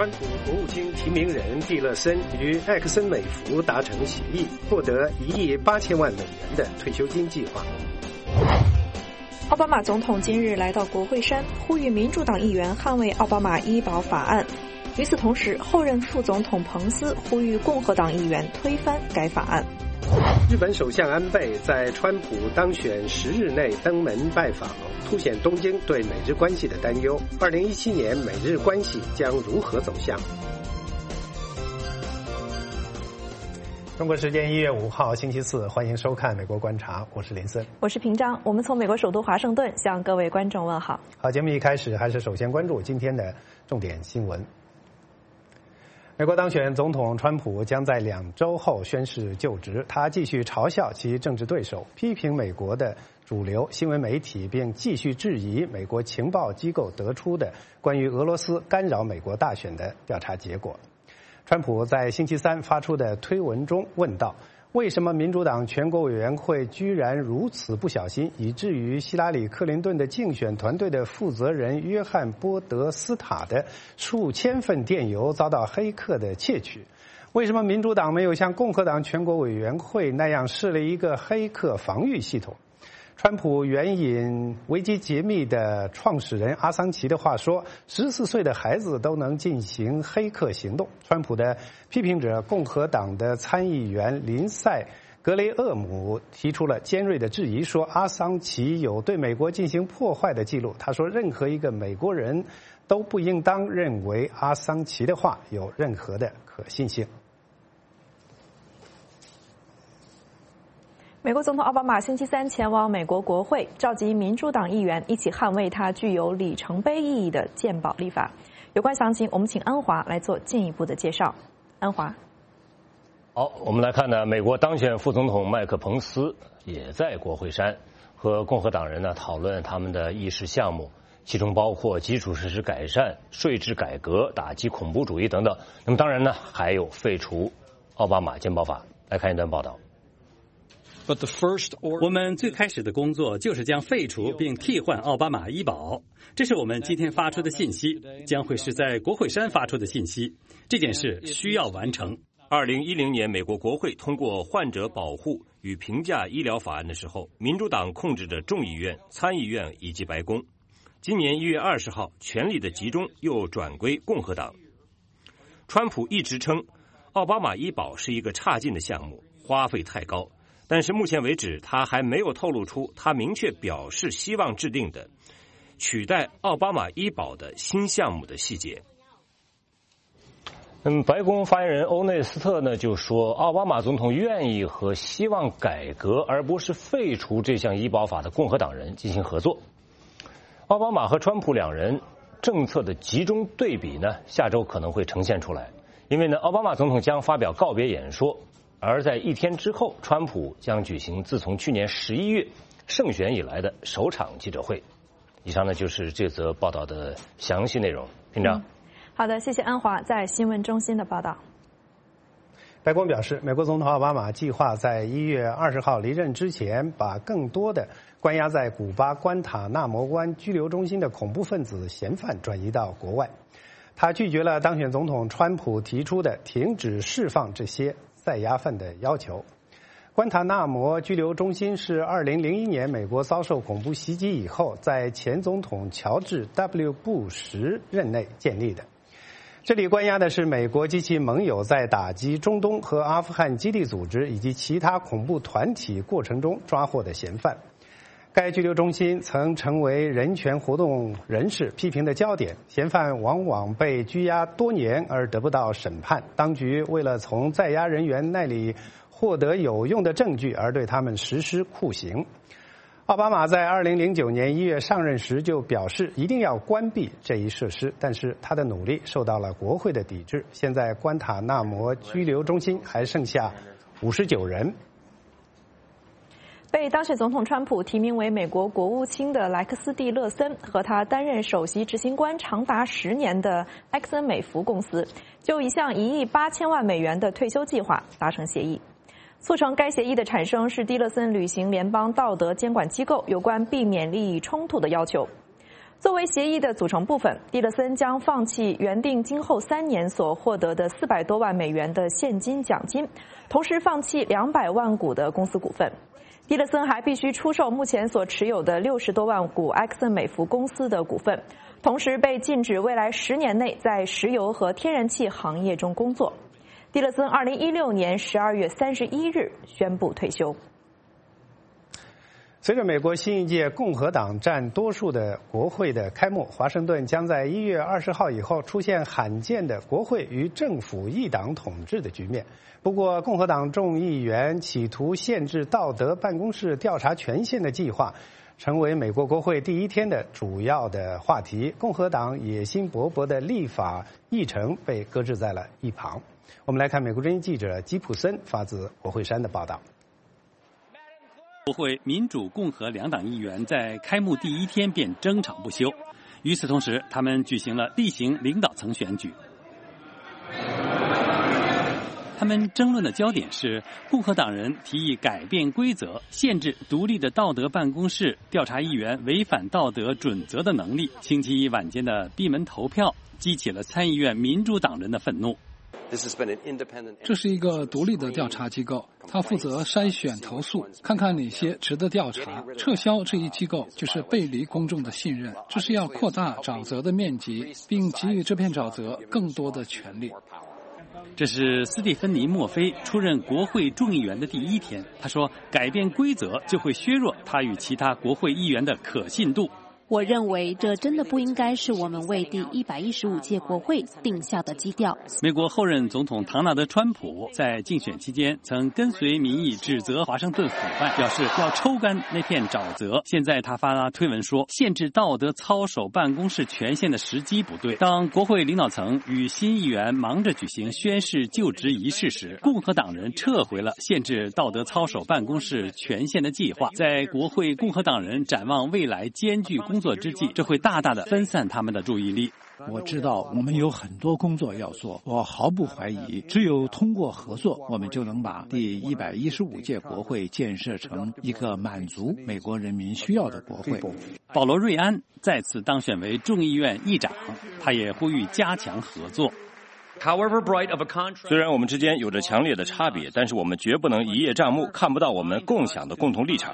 川普国务卿提名人蒂勒森与埃克森美孚达成协议，获得1亿8千万美元的退休金计划。 奥巴马总统今日来到国会山，呼吁民主党议员捍卫奥巴马医保法案。与此同时，后任副总统彭斯呼吁共和党议员推翻该法案。 日本首相安倍在川普当选10日内登门拜访，凸显东京对美日关系的担忧。2017年美日关系将如何走向？中国时间1月5号星期四，欢迎收看《美国观察》，我是林森， 我是平章。我们从美国首都华盛顿向各位观众问好。 好，节目一开始还是首先关注今天的重点新闻。美国当选总统川普将在2周后宣誓就职，他继续嘲笑其政治对手，批评美国的主流新闻媒体，并继续质疑美国情报机构得出的关于俄罗斯干扰美国大选的调查结果。川普在星期三发出的推文中问道，为什么民主党全国委员会居然如此不小心，以至于希拉里·克林顿的竞选团队的负责人约翰·波德斯塔的数千份电邮遭到黑客的窃取？为什么民主党没有像共和党全国委员会那样设立一个黑客防御系统？川普援引维基解密的创始人阿桑奇的话说，14岁的孩子都能进行黑客行动。川普的批评者共和党的参议员林赛·格雷厄姆提出了尖锐的质疑，说阿桑奇有对美国进行破坏的记录。他说，任何一个美国人都不应当认为阿桑奇的话有任何的可信性。 美国总统奥巴马星期三前往美国国会，召集民主党议员一起捍卫他具有里程碑意义的健保立法。有关详情，我们请安华来做进一步的介绍。安华， 好，我们来看呢，美国当选副总统麦克彭斯也在国会山和共和党人呢讨论他们的议事项目，其中包括基础设施改善、税制改革、打击恐怖主义等等。那么当然呢，还有废除奥巴马健保法。来看一段报道。 我们最开始的工作就是将废除并替换奥巴马医保，这是我们今天发出的信息，将会是在国会山发出的信息。这件事需要完成。 2010年美国国会通过患者保护与评价医疗法案的时候，民主党控制着众议院、参议院以及白宫。今年1月20号，权力的集中又转归共和党。川普一直称奥巴马医保是一个差劲的项目，花费太高。但是目前为止，他还没有透露出他明确表示希望制定的取代奥巴马医保的新项目的细节。白宫发言人欧内斯特呢就说，奥巴马总统愿意和希望改革而不是废除这项医保法的共和党人进行合作。奥巴马和川普两人政策的集中对比呢，下周可能会呈现出来，因为呢，奥巴马总统将发表告别演说。而在1天之后，川普将举行自从去年11月胜选以来的首场记者会。以上呢就是这则报道的详细内容。平章， 好的，谢谢安华在新闻中心的报道。 白宫表示，美国总统奥巴马计划在1月20号离任之前，把更多的关押在古巴关塔纳摩湾拘留中心的恐怖分子嫌犯转移到国外。他拒绝了当选总统川普提出的停止释放这些在押犯的要求。关塔纳摩拘留中心是2001年美国遭受恐怖袭击以后，在前总统乔治 ·W. 布什任内建立的。这里关押的是美国及其盟友在打击中东和阿富汗基地组织以及其他恐怖团体过程中抓获的嫌犯。该拘留中心曾成为人权活动人士批评的焦点，嫌犯往往被拘押多年而得不到审判，当局为了从在押人员那里获得有用的证据而对他们实施酷刑。奥巴马在2009年1月上任时就表示一定要关闭这一设施，但是他的努力受到了国会的抵制。现在关塔纳摩拘留中心还剩下59人。 被当选总统川普提名为美国国务卿的莱克斯·蒂勒森和他担任首席执行官长达10年的埃克森美孚公司，就一项1亿8千万美元的退休计划达成协议。促成该协议的产生是蒂勒森履行联邦道德监管机构有关避免利益冲突的要求。 作为协议的组成部分，蒂勒森将放弃原定今后3年所获得的400多万美元的现金奖金，同时放弃200万股的公司股份。蒂勒森还必须出售目前所持有的60多万股埃克森美孚公司的股份，同时被禁止未来10年内在石油和天然气行业中工作。蒂勒森2016年12月31日宣布退休。 随着美国新一届共和党占多数的国会的开幕，华盛顿将在1月20号以后出现罕见的国会与政府一党统治的局面。不过，共和党众议员企图限制道德办公室调查权限的计划，成为美国国会第一天的主要的话题。共和党野心勃勃的立法议程被搁置在了一旁。我们来看美国之音记者吉普森发自国会山的报道。 国会民主、共和两党议员在开幕第一天便争吵不休。与此同时，他们举行了例行领导层选举。他们争论的焦点是共和党人提议改变规则，限制独立的道德办公室调查议员违反道德准则的能力。星期一晚间的闭门投票激起了参议院民主党人的愤怒。 这是一个独立的调查机构，它负责筛选投诉，看看哪些值得调查。撤销这一机构就是背离公众的信任，这是要扩大沼泽的面积，并给予这片沼泽更多的权利。 这是斯蒂芬妮·墨菲出任国会众议员的第一天。他说，改变规则就会削弱他与其他国会议员的可信度。 我认为这真的不应该是我们为第115届国会定下的基调。 美国后任总统唐纳德·川普在竞选期间曾跟随民意指责华盛顿腐败，表示要抽干那片沼泽。现在他发推文说，限制道德操守办公室权限的时机不对。当国会领导层与新议员忙着举行宣誓就职仪式时，共和党人撤回了限制道德操守办公室权限的计划。在国会共和党人展望未来艰巨工作之际，这会大大的分散他们的注意力。 我知道我们有很多工作要做，我毫不怀疑，只有通过合作，我们就能把第115届国会建设成一个满足美国人民需要的国会。 保罗·瑞安再次当选为众议院议长，他也呼吁加强合作。 虽然我们之间有着强烈的差别，但是我们绝不能一叶障目，看不到我们共享的共同立场。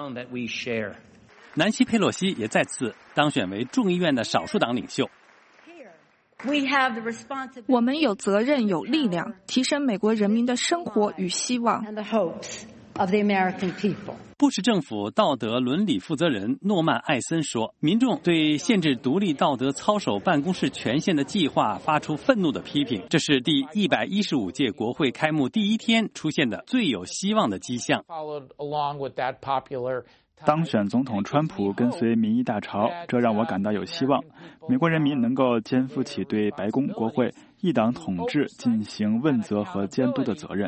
南希·佩洛西也再次当选为众议院的少数党领袖。 我们有责任、有力量，提升美国人民的生活与希望。 布什政府道德伦理负责人诺曼·艾森说，民众对限制独立道德操守办公室权限的计划发出愤怒的批评，这是第115届国会开幕第一天出现的最有希望的迹象。 当选总统川普跟随民意大潮，这让我感到有希望。美国人民能够肩负起对白宫、国会一党统治进行问责和监督的责任。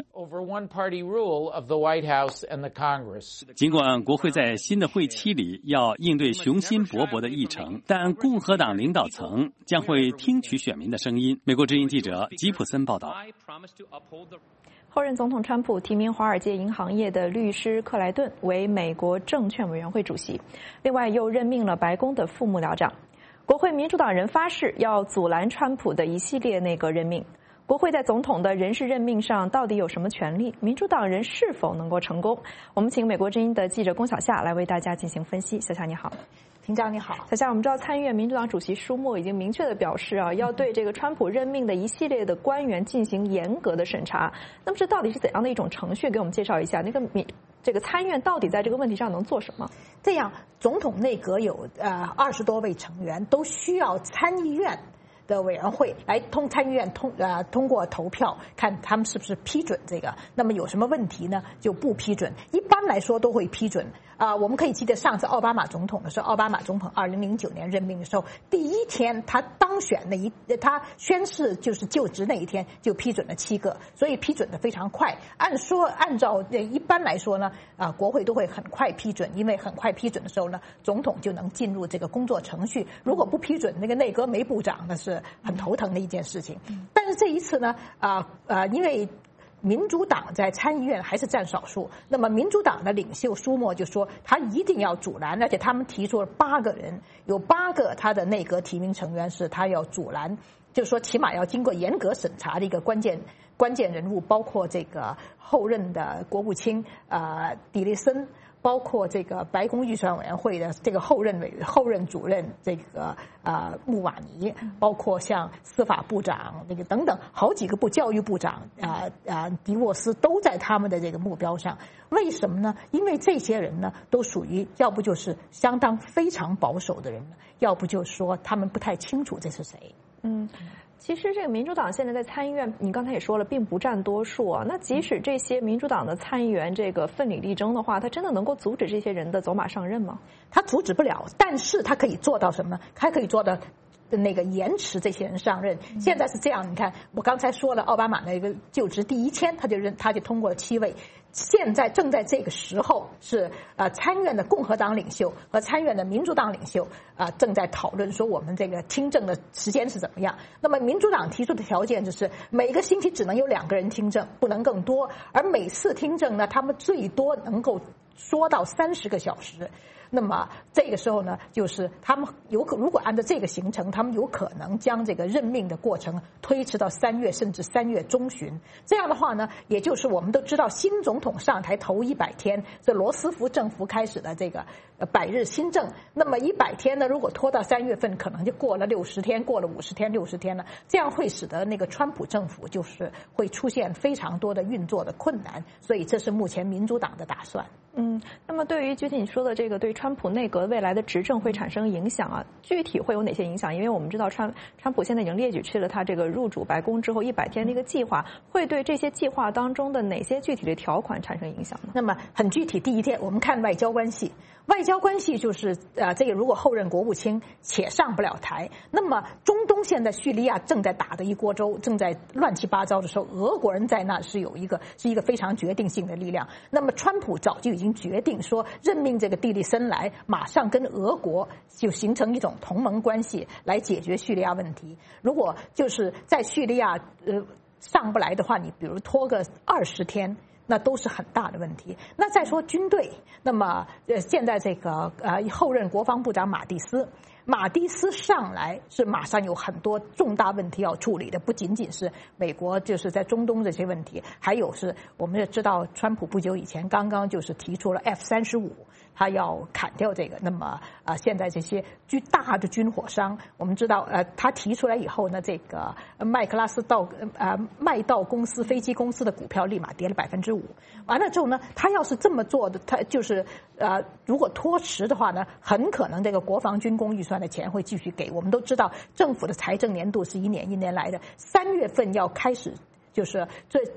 尽管国会在新的会期里要应对雄心勃勃的议程，但共和党领导层将会听取选民的声音。美国之音记者吉普森报道。 后任总统川普提名华尔街银行业的律师克莱顿为美国证券委员会主席，另外又任命了白宫的副幕僚长。国会民主党人发誓要阻拦川普的一系列内阁任命。国会在总统的人事任命上到底有什么权利？民主党人是否能够成功？我们请美国之音的记者龚小夏来为大家进行分析。小夏你好。 庭长你好。 小夏，我们知道参议院民主党主席舒默已经明确的表示要对这个川普任命的一系列的官员进行严格的审查。那么这到底是怎样的一种程序？给我们介绍一下。这个参议院到底在这个问题上能做什么？ 这样，总统内阁有20多位成员，都需要参议院的委员会来参议院通过投票，看他们是不是批准这个。那么有什么问题呢？就不批准。一般来说都会批准。我们可以记得上次奥巴马总统的时候，奥巴马总统2009年任命的时候，第一天他当选他宣誓就是就职那一天就批准了7个，所以批准的非常快。按照一般来说呢，国会都会很快批准，因为很快批准的时候呢，总统就能进入这个工作程序。如果不批准，那个内阁没部长，那是很头疼的一件事情。但是这一次呢，因为民主党在参议院还是占少数，那么民主党的领袖舒默就说他一定要阻拦，而且他们提出了8个人，有8个他的内阁提名成员是他要阻拦，就是说起码要经过严格审查的一个关键人物，包括这个后任的国务卿迪雷森，包括这个白宫预算委员会的这个后任主任这个穆瓦尼，包括像司法部长那个等等好几个教育部长迪沃斯都在他们的这个目标上。为什么呢？因为这些人呢都属于要不就是相当非常保守的人，要不就是说他们不太清楚这是谁。 其实这个民主党现在在参议院，你刚才也说了，并不占多数啊。那即使这些民主党的参议员这个奋力力争的话，他真的能够阻止这些人的走马上任吗？ 他阻止不了，但是他可以做到什么呢？他可以做到那个延迟这些人上任。现在是这样，你看我刚才说了，奥巴马那个就职第1天他就通过了7位。现在正在这个时候是参议院的共和党领袖和参议院的民主党领袖正在讨论说我们这个听证的时间是怎么样。那么民主党提出的条件就是每个星期只能有2个人听证，不能更多，而每次听证呢，他们最多能够说到30个小时。那么这个时候呢，就是他们如果按照这个行程，他们有可能将这个任命的过程推迟到3月甚至3月中旬。这样的话呢，也就是我们都知道新总统上台头100天是罗斯福政府开始的这个100日新政，那么100天呢，如果拖到3月份，可能就过了60天，过了50天、60天了，这样会使得那个川普政府就是会出现非常多的运作的困难，所以这是目前民主党的打算。 那么对于具体你说的这个对川普内阁未来的执政会产生影响啊，具体会有哪些影响？因为我们知道川普现在已经列举去了他这个入主白宫之后100天的一个计划，会对这些计划当中的哪些具体的条款产生影响呢？ 那么很具体，第1天我们看外交关系。外交关系就是这个如果后任国务卿且上不了台，那么中东现在叙利亚正在打的一锅粥，正在乱七八糟的时候，俄国人在那是一个非常决定性的力量。那么川普早就已经决定说任命这个蒂利森来，马上跟俄国就形成一种同盟关系来解决叙利亚问题。如果就是在叙利亚上不来的话，你比如拖个20天。那都是很大的问题。那再说军队，那么现在这个后任国防部长马蒂斯上来是马上有很多重大问题要处理的，不仅仅是美国就是在中东这些问题，还有是我们也知道川普不久以前刚刚就是提出了 F-35。他要砍掉这个，那么现在这些大的军火商，我们知道他提出来以后呢，这个麦道公司飞机公司的股票立马跌了5%。完了之后呢，他要是这么做的，他就是如果拖迟的话呢，很可能这个国防军工预算的钱会继续给。我们都知道政府的财政年度是一年一年来的，3月份要开始。就是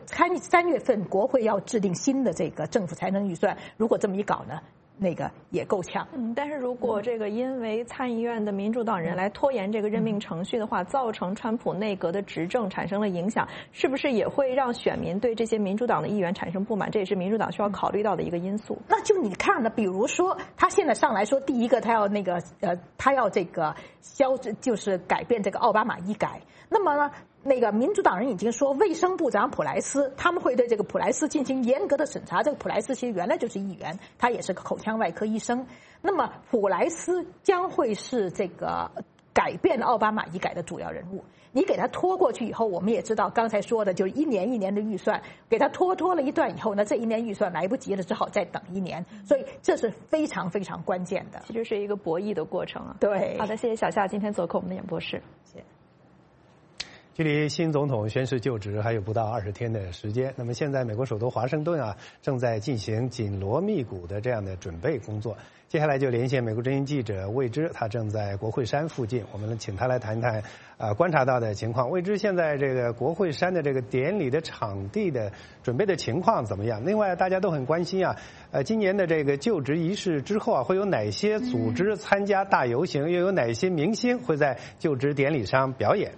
3月份国会要制定新的这个政府财政预算，如果这么一搞呢，那个也够呛。 但是如果这个因为参议院的民主党人来拖延这个任命程序的话，造成川普内阁的执政产生了影响，是不是也会让选民对这些民主党的议员产生不满？这也是民主党需要考虑到的一个因素。 那就你看呢，比如说他现在上来说，第一个他要这个就是改变这个奥巴马医改，那么呢？那个民主党人已经说，卫生部长普莱斯他们会对这个普莱斯进行严格的审查。这个普莱斯其实原来就是议员，他也是个口腔外科医生。那么普莱斯将会是这个改变奥巴马医改的主要人物。你给他拖过去以后，我们也知道刚才说的就是一年一年的预算，给他拖了一段以后呢，这1年预算来不及了，只好再等1年。所以这是非常非常关键的， 其实是一个博弈的过程啊。 对， 好的，谢谢小夏今天做客我们的演播室。 谢谢。 距离新总统宣誓就职还有不到20天的时间，那么现在美国首都华盛顿正在进行紧锣密鼓的这样的准备工作。接下来就连线美国之音记者魏之，他正在国会山附近，我们请他来谈谈观察到的情况。魏之，现在这个国会山的这个典礼的场地的准备的情况怎么样？另外大家都很关心今年的这个就职仪式之后会有哪些组织参加大游行，又有哪些明星会在就职典礼上表演？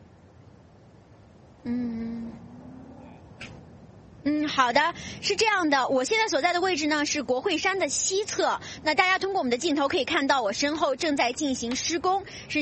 好的，是这样的，我现在所在的位置呢是国会山的西侧。那大家通过我们的镜头可以看到，我身后正在进行施工，是搭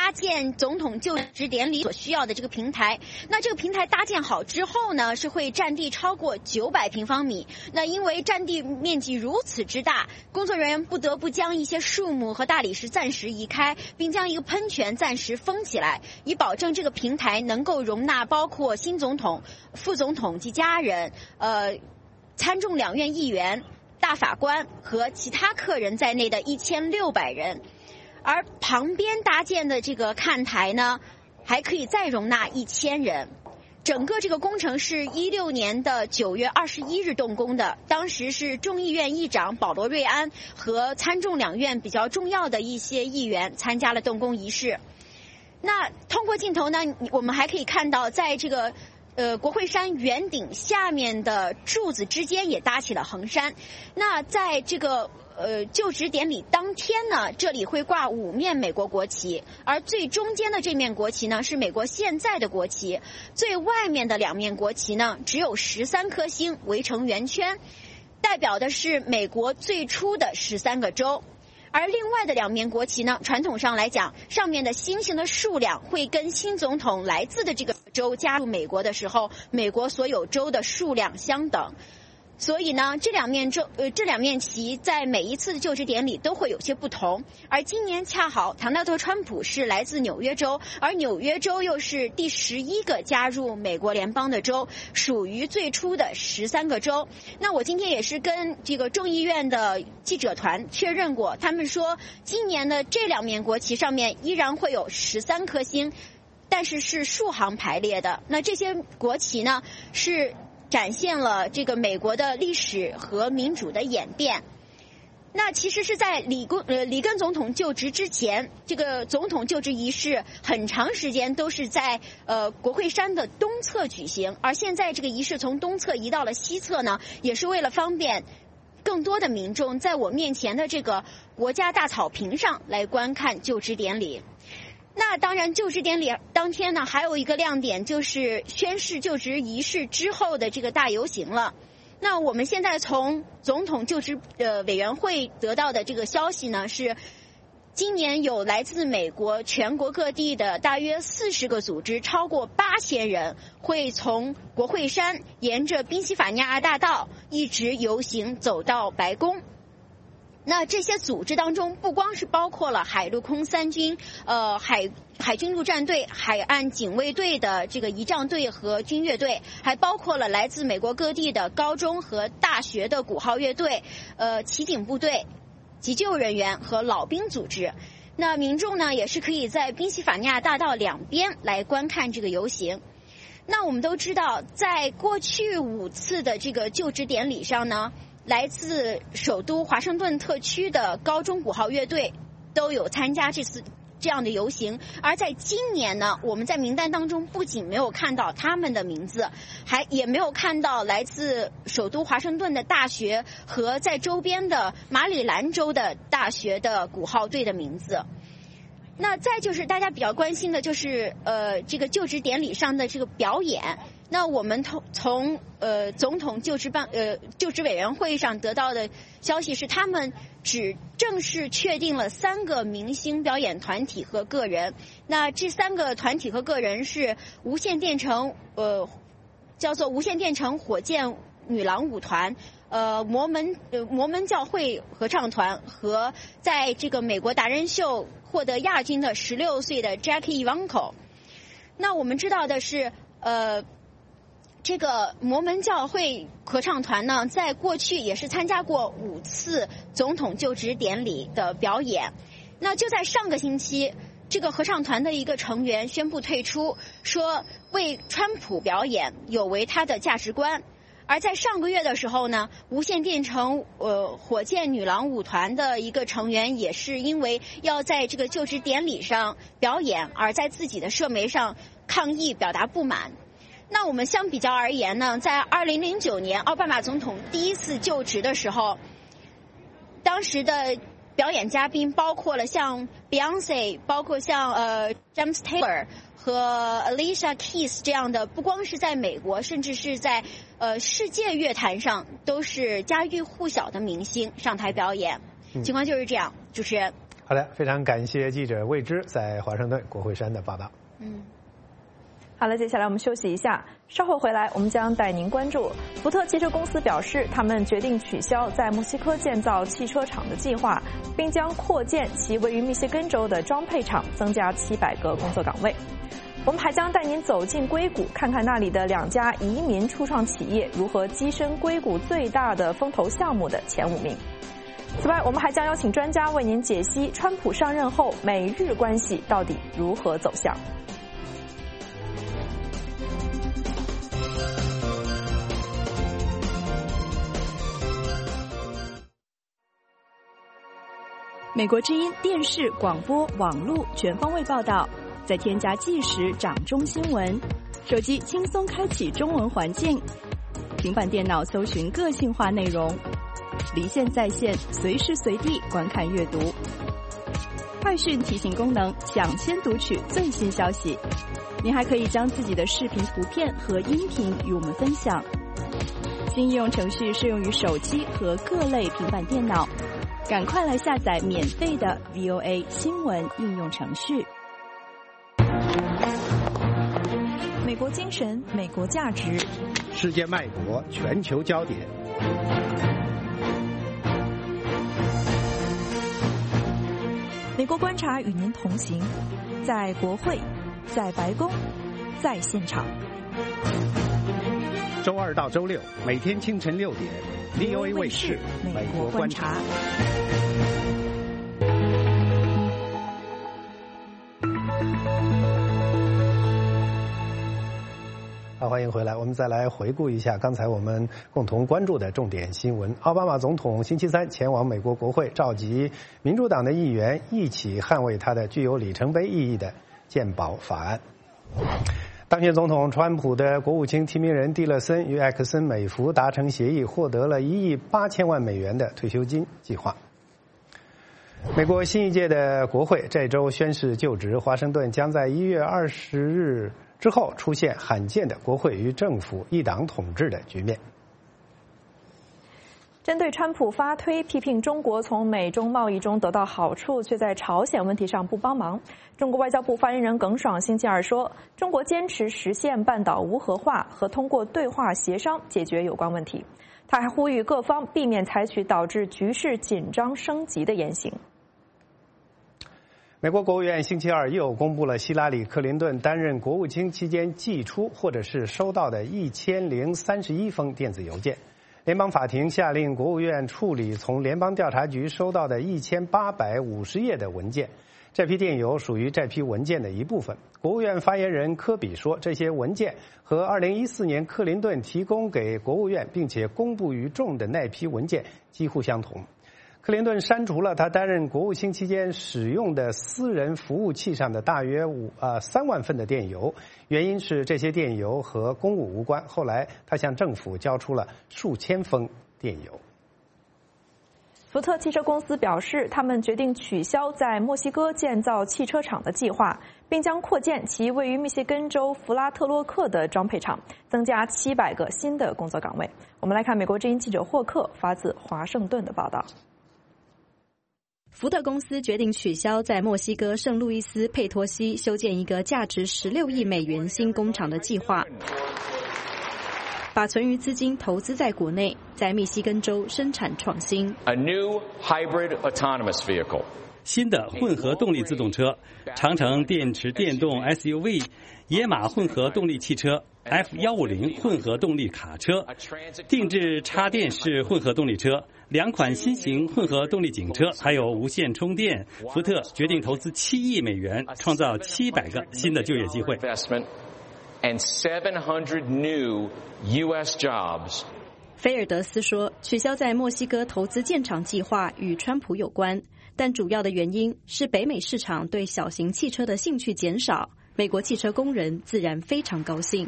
搭建总统就职典礼所需要的这个平台。那这个平台搭建好之后呢，是会占地超过900平方米。那因为占地面积如此之大，工作人员不得不将一些树木和大理石暂时移开，并将一个喷泉暂时封起来，以保证这个平台能够容纳包括新总统、副总统及家人、参众两院议员、大法官和其他客人在内的1600人。而旁边搭建的这个看台呢，还可以再容纳1000人。整个这个工程是16年的9月21日动工的，当时是众议院议长保罗·瑞安和参众两院比较重要的一些议员参加了动工仪式。那通过镜头呢，我们还可以看到，在这个国会山圆顶下面的柱子之间也搭起了横山。那在这个就职典礼当天呢，这里会挂5面美国国旗，而最中间的这面国旗呢是美国现在的国旗，最外面的2面国旗呢只有13颗星围成圆圈，代表的是美国最初的13个州。而另外的2面国旗呢，传统上来讲，上面的星星的数量会跟新总统来自的这个州加入美国的时候，美国所有州的数量相等。所以呢，这两面旗在每一次的就职典礼都会有些不同。而今年恰好唐纳德·川普是来自纽约州，而纽约州又是第11个加入美国联邦的州，属于最初的13个州。那我今天也是跟这个众议院的记者团确认过，他们说今年的这2面国旗上面依然会有13颗星，但是是竖行排列的。那这些国旗呢，是展现了这个美国的历史和民主的演变。那其实是在里根总统就职之前，这个总统就职仪式很长时间都是在国会山的东侧举行，而现在这个仪式从东侧移到了西侧呢，也是为了方便更多的民众在我面前的这个国家大草坪上来观看就职典礼。那当然，就职典礼当天呢，还有一个亮点就是宣誓就职仪式之后的这个大游行了。那我们现在从总统就职委员会得到的这个消息呢，是今年有来自美国全国各地的大约40个组织，超过8000人，会从国会山沿着宾夕法尼亚大道一直游行走到白宫。那这些组织当中，不光是包括了海陆空三军、海军陆战队、海岸警卫队的这个仪仗队和军乐队，还包括了来自美国各地的高中和大学的鼓号乐队、骑警部队、急救人员和老兵组织。那民众呢，也是可以在宾夕法尼亚大道两边来观看这个游行。那我们都知道，在过去5次的这个就职典礼上呢，来自首都华盛顿特区的高中鼓号乐队都有参加这样的游行。而在今年呢，我们在名单当中不仅没有看到他们的名字，也没有看到来自首都华盛顿的大学和在周边的马里兰州的大学的鼓号队的名字。那再就是大家比较关心的就是这个就职典礼上的这个表演。那我们从总统就职委员会上得到的消息是，他们只正式确定了3个明星表演团体和个人。那这3个团体和个人是无线电城叫做无线电城火箭女郎舞团、摩门教会合唱团和在这个美国达人秀获得亚军的16岁的 Jackie Ivanko。那我们知道的是，这个摩门教会合唱团呢，在过去也是参加过5次总统就职典礼的表演。那就在上个星期，这个合唱团的一个成员宣布退出，说为川普表演有违他的价值观。而在上个月的时候呢，无线电城火箭女郎舞团的一个成员也是因为要在这个就职典礼上表演，而在自己的社媒上抗议表达不满。那我们相比较而言呢，在2009年奥巴马总统第一次就职的时候，当时的表演嘉宾包括了像 Beyonce， 包括像James Taylor 和 Alicia Keys 这样的，不光是在美国，甚至是在世界乐坛上都是家喻户晓的明星上台表演。情况就是这样，主持人。 好的，非常感谢记者魏之在华盛顿国会山的报道。 好了，接下来我们休息一下，稍后回来我们将带您关注福特汽车公司表示，他们决定取消在墨西哥建造汽车厂的计划，并将扩建其位于密歇根州的装配厂，增加700个工作岗位。我们还将带您走进硅谷，看看那里的2家移民初创企业如何跻身硅谷最大的风投项目的前5名。此外，我们还将邀请专家为您解析川普上任后美日关系到底如何走向。 美国之音电视、广播、网络全方位报道，再添加即时掌中新闻，手机轻松开启中文环境，平板电脑搜寻个性化内容，离线在线，随时随地观看阅读。快讯提醒功能，抢先读取最新消息。您还可以将自己的视频、图片和音频与我们分享。新应用程序适用于手机和各类平板电脑。赶快来下载免费的 VOA 新闻应用程序。 美国精神，美国价值， 世界脉搏，全球焦点。 美国观察与您同行，在国会，在白宫，在现场。 周2到周6，每天清晨6点。VOA 卫视美国观察。好，欢迎回来。我们再来回顾一下刚才我们共同关注的重点新闻。奥巴马总统星期三前往美国国会，召集民主党的议员一起捍卫他的具有里程碑意义的健保法案。当选总统川普的国务卿提名人蒂勒森与埃克森美孚达成协议，获得了1亿8千万美元的退休金计划。美国新一届的国会这周宣誓就职，华盛顿将在1月20日之后出现罕见的国会与政府一党统治的局面。 针对川普发推批评中国从美中贸易中得到好处，却在朝鲜问题上不帮忙，中国外交部发言人耿爽星期二说，中国坚持实现半岛无核化和通过对话协商解决有关问题。他还呼吁各方避免采取导致局势紧张升级的言行。 美国国务院星期二又公布了希拉里·克林顿担任国务卿期间寄出或者是收到的1031封电子邮件。联邦法庭下令国务院处理从联邦调查局收到的1850页的文件，这批电邮属于这批文件的一部分。国务院发言人科比说，这些文件和2014年克林顿提供给国务院并且公布于众的那批文件几乎相同。克林顿删除了他担任国务卿期间使用的私人服务器上的大约3万份的电邮，原因是这些电邮和公务无关。后来他向政府交出了数千封电邮。 福特汽车公司表示，他们决定取消在墨西哥建造汽车厂的计划，并将扩建其位于密歇根州弗拉特洛克的装配厂，增加700个新的工作岗位。我们来看美国之音记者霍克发自华盛顿的报道。 福特公司决定取消在墨西哥圣路易斯佩托西修建一个价值16亿美元新工厂的计划，把存余资金投资在国内，在密西根州生产创新。 A new hybrid autonomous vehicle. 新的混合动力自动车，长城电池电动 SUV， 野马混合动力汽车， F150 混合动力卡车，定制插电式混合动力车，2款新型混合动力警车，还有无线充电。福特决定投资7亿美元，创造700个新的就业机会。 And 700 new U.S. jobs. 菲尔德斯说，取消在墨西哥投资建厂计划与川普有关，但主要的原因是北美市场对小型汽车的兴趣减少，美国汽车工人自然非常高兴。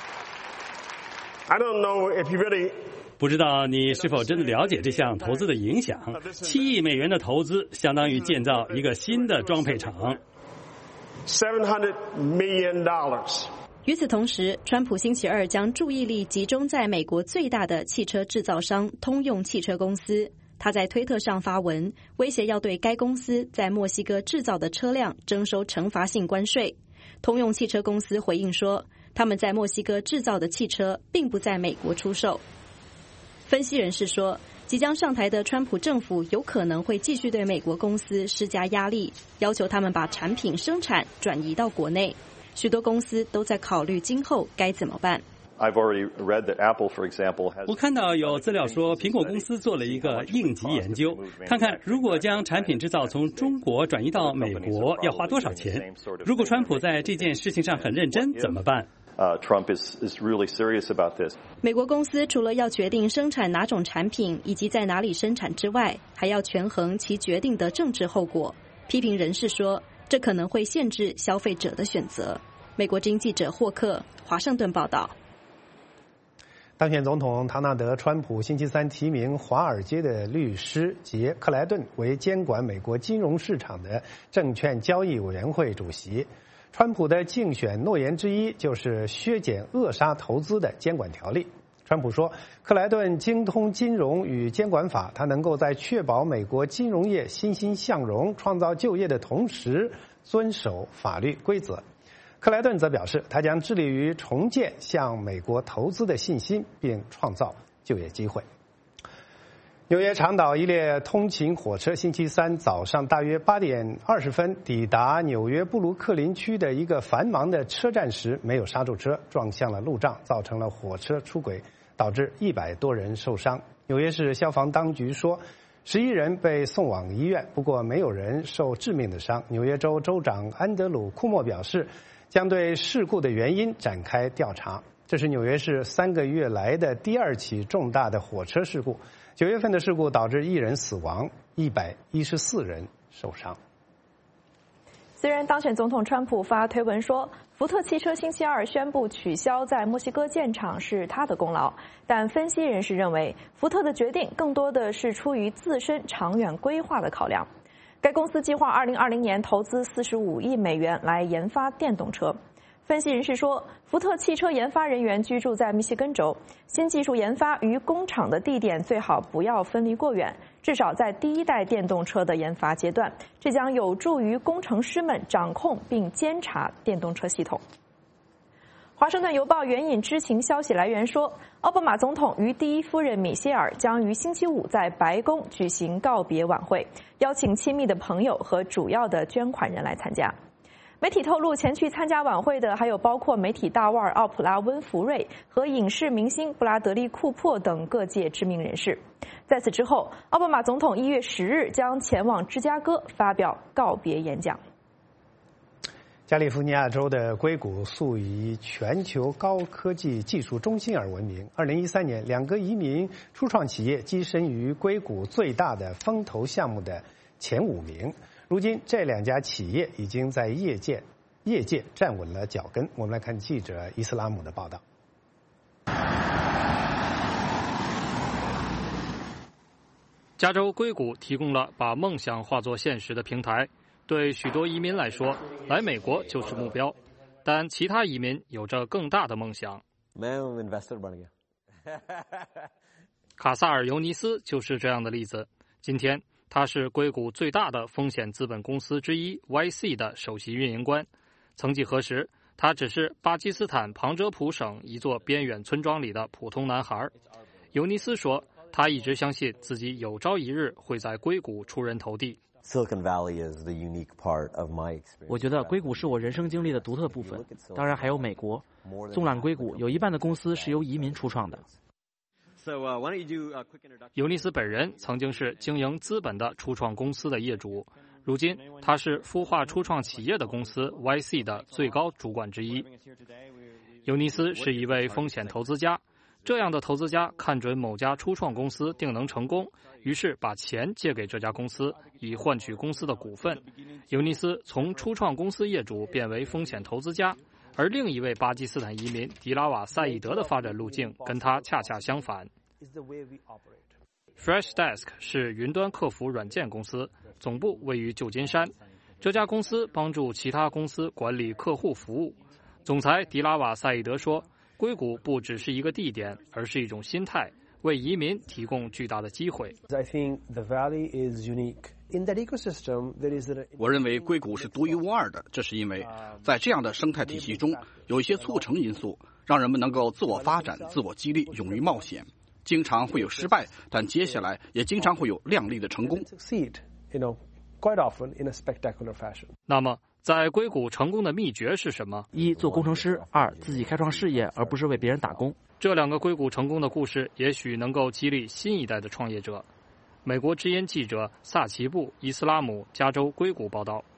I don't know if you really 不知道你是否真的了解这项投资的影响？7亿美元的投资相当于建造一个新的装配厂。 $700 million. 与此同时，川普星期二将注意力集中在美国最大的汽车制造商通用汽车公司。 他在推特上发文，威胁要对该公司在墨西哥制造的车辆征收惩罚性关税。通用汽车公司回应说，他们在墨西哥制造的汽车并不在美国出售。分析人士说，即将上台的川普政府有可能会继续对美国公司施加压力，要求他们把产品生产转移到国内。许多公司都在考虑今后该怎么办。 我看到有资料说，苹果公司做了一个应急研究，看看如果将产品制造从中国转移到美国要花多少钱。如果川普在这件事情上很认真，怎么办 ？Trump is really serious about this. 美国公司除了要决定生产哪种产品以及在哪里生产之外，还要权衡其决定的政治后果。批评人士说，这可能会限制消费者的选择。美国之音记者霍克，华盛顿报道。 当选总统唐纳德·川普星期三提名华尔街的律师杰·克莱顿为监管美国金融市场的证券交易委员会主席。川普的竞选诺言之一就是削减扼杀投资的监管条例。川普说，克莱顿精通金融与监管法，他能够在确保美国金融业欣欣向荣、创造就业的同时，遵守法律规则。克莱顿则表示，他将致力于重建向美国投资的信心，并创造就业机会。纽约长岛一列通勤火车星期三早上大约8点20分抵达纽约布鲁克林区的一个繁忙的车站时，没有刹住车，撞向了路障，造成了火车出轨，导致100多人受伤。纽约市消防当局说，11人被送往医院，不过没有人受致命的伤。纽约州州长安德鲁·库莫表示，将对事故的原因展开调查。这是纽约市3个月来的第2起重大的火车事故。9月份的事故导致1人死亡，114人受伤。 虽然当选总统川普发推文说，福特汽车星期二宣布取消在墨西哥建厂是他的功劳，但分析人士认为，福特的决定更多的是出于自身长远规划的考量。该公司计划2020年投资45亿美元来研发电动车。分析人士说，福特汽车研发人员居住在密西根州，新技术研发与工厂的地点最好不要分离过远，至少在第一代电动车的研发阶段，这将有助于工程师们掌控并监察电动车系统。华盛顿邮报援引知情消息来源说，奥巴马总统与第一夫人米歇尔将于星期五在白宫举行告别晚会，邀请亲密的朋友和主要的捐款人来参加。媒体透露，前去参加晚会的还有包括媒体大腕奥普拉·温弗瑞和影视明星布拉德利·库珀等各界知名人士。在此之后，奥巴马总统1月10日将前往芝加哥发表告别演讲。 加利福尼亚州的硅谷素以全球高科技技术中心而闻名。2013年，2个移民初创企业跻身于硅谷最大的风投项目的前5名。如今，这2家企业已经在业界站稳了脚跟。我们来看记者伊斯拉姆的报道。 加州硅谷提供了把梦想化作现实的平台。对许多移民来说，来美国就是目标，但其他移民有着更大的梦想。卡萨尔·尤尼斯就是这样的例子。今天，他是硅谷最大的风险资本公司之一 YC 的首席运营官。曾几何时，他只是巴基斯坦旁遮普省一座边远村庄里的普通男孩。尤尼斯说，他一直相信自己有朝一日会在硅谷出人头地。 Silicon Valley is the unique part of my experience. 我觉得硅谷是我人生经历的独特部分，当然还有美国。纵览硅谷，有一半的公司是由移民初创的。 尤尼斯本人曾经是经营资本的初创公司的业主，如今他是孵化初创企业的公司 YC 的最高主管之一。尤尼斯是一位风险投资家，这样的投资家看准某家初创公司定能成功，于是把钱借给这家公司，以换取公司的股份。尤尼斯从初创公司业主变为风险投资家，而另一位巴基斯坦移民迪拉瓦·赛义德的发展路径跟他恰恰相反。Freshdesk 是云端客服软件公司，总部位于旧金山。这家公司帮助其他公司管理客户服务。总裁迪拉瓦·赛义德说，硅谷不只是一个地点，而是一种心态。 为移民提供巨大的机会。 我认为硅谷是独一无二的，这是因为在这样的生态体系中，有一些促成因素，让人们能够自我发展、自我激励、勇于冒险。经常会有失败，但接下来也经常会有亮丽的成功。 那么，在硅谷成功的秘诀是什么？ 一、做工程师；二、自己开创事业，而不是为别人打工。 这2个硅谷成功的故事，也许能够激励新一代的创业者。美国之音记者萨奇布，伊斯拉姆加州硅谷报道。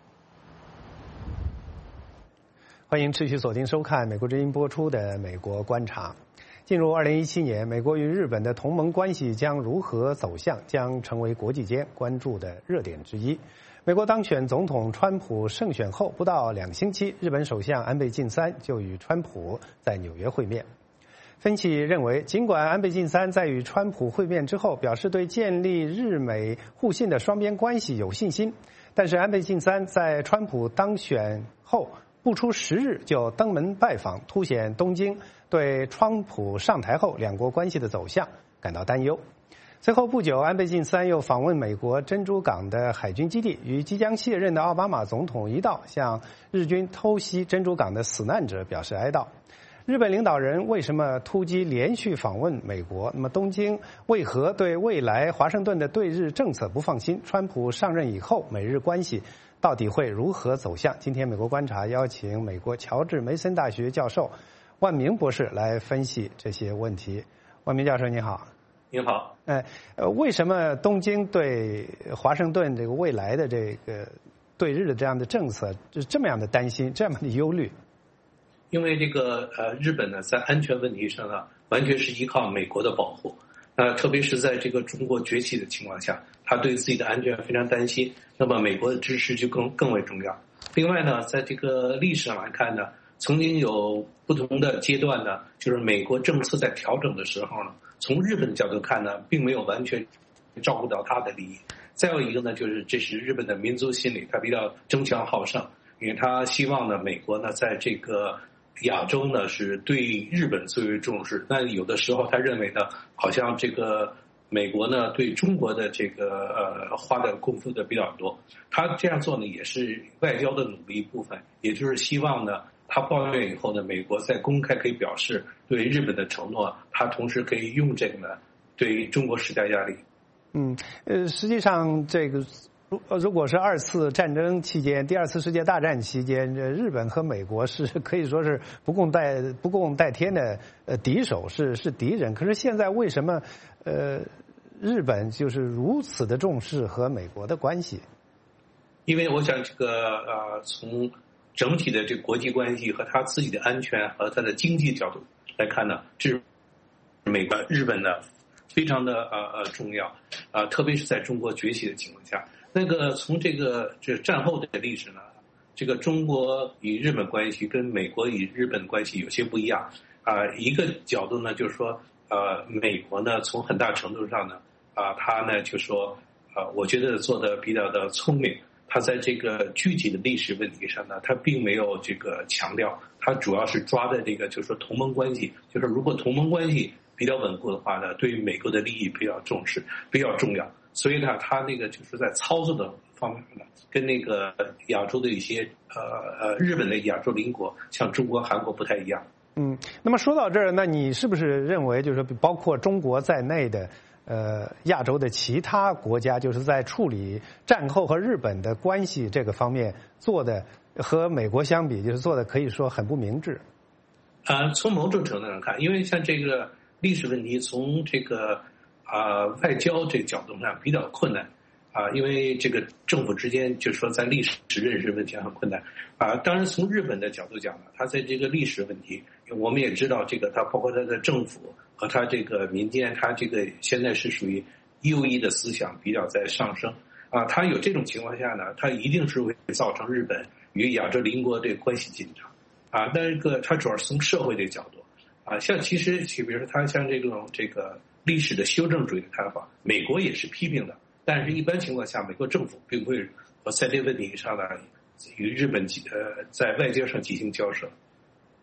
欢迎持续锁定收看美国之音播出的《美国观察》。进入2017年，美国与日本的同盟关系将如何走向，将成为国际间关注的热点之一。美国当选总统川普胜选后不到2星期，日本首相安倍晋三就与川普在纽约会面。分析认为，尽管安倍晋三在与川普会面之后表示对建立日美互信的双边关系有信心，但是安倍晋三在川普当选后不出10日就登门拜访，凸显东京对川普上台后两国关系的走向感到担忧。随后不久，安倍晋三又访问美国珍珠港的海军基地，与即将卸任的奥巴马总统一道向日军偷袭珍珠港的死难者表示哀悼。日本领导人为什么突击连续访问美国？那么东京为何对未来华盛顿的对日政策不放心？川普上任以后，美日关系到底会如何走向？今天美国观察邀请美国乔治梅森大学教授万明博士来分析这些问题。万明教授，你好。 您好。 为什么东京对华盛顿这个未来的这个对日的这样的政策就是这么样的担心，这么的忧虑？ 因为这个日本呢，在安全问题上呢，完全是依靠美国的保护。特别是在这个中国崛起的情况下，他对自己的安全非常担心。那么美国的支持就更为重要。另外呢，在这个历史上来看呢，曾经有不同的阶段呢，就是美国政策在调整的时候呢，从日本的角度看呢，并没有完全照顾到他的利益。再有一个呢，就是这是日本的民族心理，他比较争强好胜，因为他希望呢，美国呢在这个亚洲呢是对日本最为重视。那有的时候他认为呢，好像这个美国呢对中国的这个花的功夫的比较多。他这样做呢，也是外交的努力一部分，也就是希望呢，他抱怨以后呢，美国在公开可以表示对日本的承诺，他同时可以用这个呢对中国施加压力。 实际上这个如果是2次战争期间，第2次世界大战期间，日本和美国是可以说是不共戴天的敌手，是敌人。可是现在为什么日本就是如此的重视和美国的关系？ 因为我想这个从整体的这个国际关系和他自己的安全和他的经济角度来看呢，这日本呢非常的重要特别是在中国崛起的情况下。从这战后的历史呢，这个中国与日本关系跟美国与日本关系有些不一样一个角度呢，就是说美国呢从很大程度上呢他呢就说我觉得做的比较的聪明。他在这个具体的历史问题上呢，他并没有这个强调，他主要是抓在这个就是说同盟关系，就是如果同盟关系比较稳固的话呢，对于美国的利益比较重视，比较重要。所以呢，他那个就是在操作的方面呢，跟那个亚洲的一些日本的亚洲邻国，像中国、韩国不太一样。 那么说到这儿，那你是不是认为，就是包括中国在内的亚洲的其他国家，就是在处理战后和日本的关系这个方面做的和美国相比，就是做的可以说很不明智？ 从某种程度上看，因为像这个历史问题，从这个外交这个角度上比较困难因为这个政府之间就是说在历史认识问题上很困难当然从日本的角度讲呢，他在这个历史问题，我们也知道这个他包括他的政府和他这个民间，他这个现在是属于右翼的思想比较在上升他有这种情况下呢，他一定是会造成日本与亚洲邻国这个关系紧张但是他主要是从社会这个角度像其实比如说他像这个历史的修正主义的看法，美国也是批评的，但是一般情况下，美国政府并不会在这个问题上呢与日本在外交上进行交涉。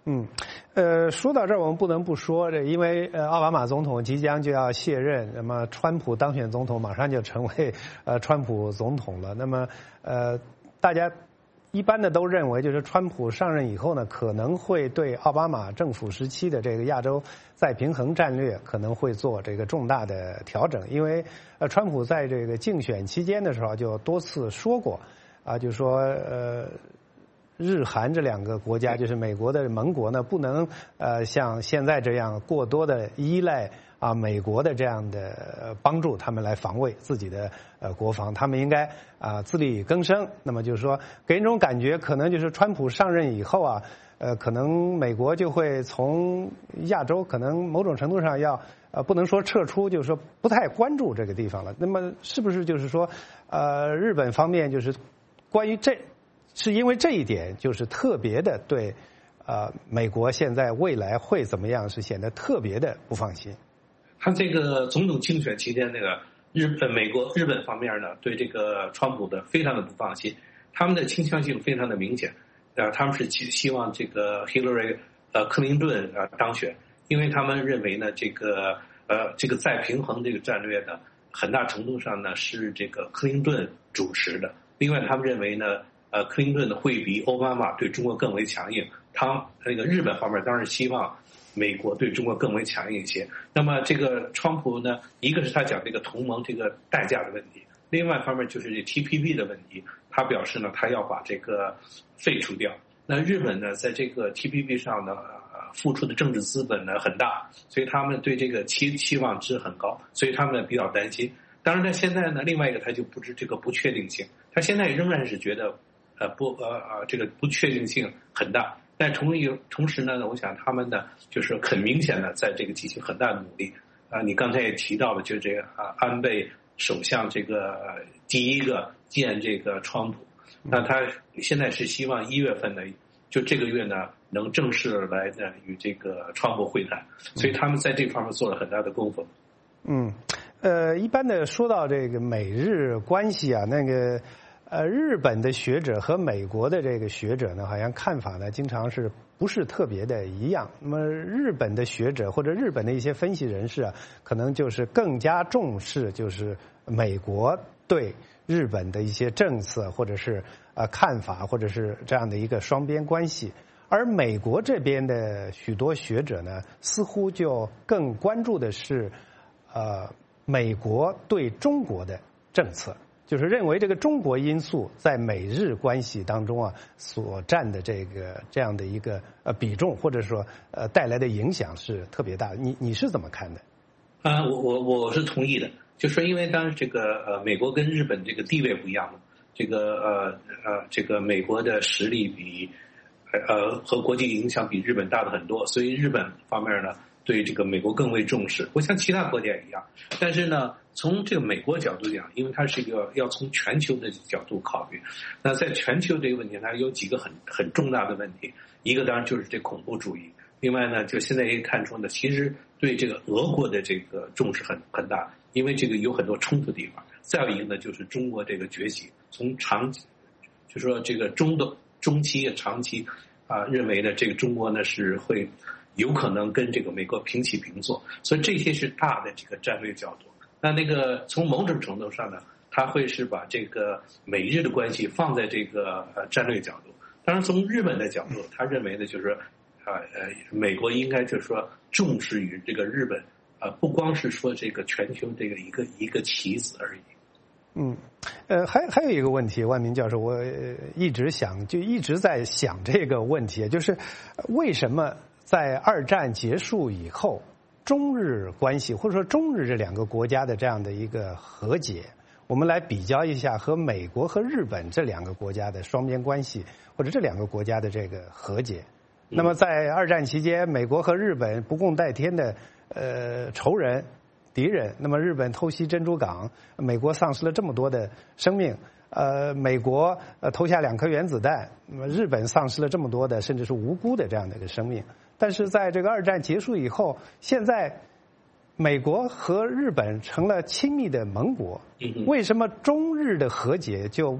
说到这儿，我们不能不说，因为奥巴马总统即将就要卸任，那么川普当选总统马上就成为川普总统了。那么大家一般的都认为，就是川普上任以后呢，可能会对奥巴马政府时期的这个亚洲再平衡战略可能会做这个重大的调整，因为川普在这个竞选期间的时候就多次说过就说日韩这两个国家，就是美国的盟国呢，不能像现在这样过多的依赖美国的这样的帮助他们来防卫自己的国防，他们应该自力更生。那么就是说，给人一种感觉，可能就是川普上任以后可能美国就会从亚洲可能某种程度上要不能说撤出，就是说不太关注这个地方了。那么是不是就是说日本方面就是关于是因为这一点，就是特别的对美国现在未来会怎么样是显得特别的不放心？ 他这个总统竞选期间，那个日本方面呢，对这个川普的非常的不放心，他们的倾向性非常的明显，他们是希望这个 Hillary 克林顿当选，因为他们认为呢，这个再平衡这个战略呢，很大程度上呢是这个克林顿主持的。另外，他们认为呢，克林顿呢会比奥巴马对中国更为强硬。那个日本方面当然希望美国对中国更为强硬一些。那么这个川普呢，一个是他讲这个同盟这个代价的问题，另外一方面就是这 TPP 的问题。他表示呢，他要把这个废除掉。那日本呢，在这个 TPP 上呢，付出的政治资本呢很大，所以他们对这个期望值很高，所以他们比较担心。当然，他现在呢，另外一个他就不知这个不确定性，他现在仍然是觉得这个不确定性很大。但同时呢，我想他们呢就是很明显的在这个进行很大的努力。你刚才也提到了，就这个安倍首相这个第一个见这个川普，那他现在是希望1月份呢，就这个月呢能正式来呢与这个川普会谈，所以他们在这方面做了很大的功夫。 一般的说到这个美日关系那个日本的学者和美国的这个学者呢，好像看法呢经常是不是特别的一样。那么日本的学者或者日本的一些分析人士可能就是更加重视就是美国对日本的一些政策或者是看法，或者是这样的一个双边关系。而美国这边的许多学者呢，似乎就更关注的是美国对中国的政策，就是认为这个中国因素在美日关系当中所占的这样的一个比重，或者说带来的影响是特别大的。你是怎么看的？ 我是同意的，就说因为当然这个美国跟日本这个地位不一样嘛，这个美国的实力比和国际影响比日本大的很多，所以日本方面呢对这个美国更为重视。我想其他国家也一样，但是呢，从这个美国角度讲，因为它是一个要从全球的角度考虑，那在全球这个问题，它有几个很重大的问题。一个当然就是这恐怖主义，另外呢，就现在也看出呢，其实对这个俄国的这个重视很大，因为这个有很多冲突地方。再有一个呢，就是中国这个崛起，从就说这个中期、长期认为呢，这个中国呢是会有可能跟这个美国平起平坐，所以这些是大的这个战略角度。那个从某种程度上呢，他会是把这个美日的关系放在这个战略角度。当然，从日本的角度，他认为呢，就是美国应该就是说重视于这个日本，不光是说这个全球这个一个棋子而已。 还有一个问题，万明教授，我一直在想这个问题，就是为什么在二战结束以后，中日关系或者说中日这两个国家的这样的一个和解，我们来比较一下和美国和日本这两个国家的双边关系，或者这两个国家的这个和解。那么在二战期间，美国和日本不共戴天的仇人敌人，那么日本偷袭珍珠港，美国丧失了这么多的生命，美国投下2颗原子弹，那么日本丧失了这么多的甚至是无辜的这样的一个生命。但是在这个二战结束以后，现在美国和日本成了亲密的盟国，为什么中日的和解就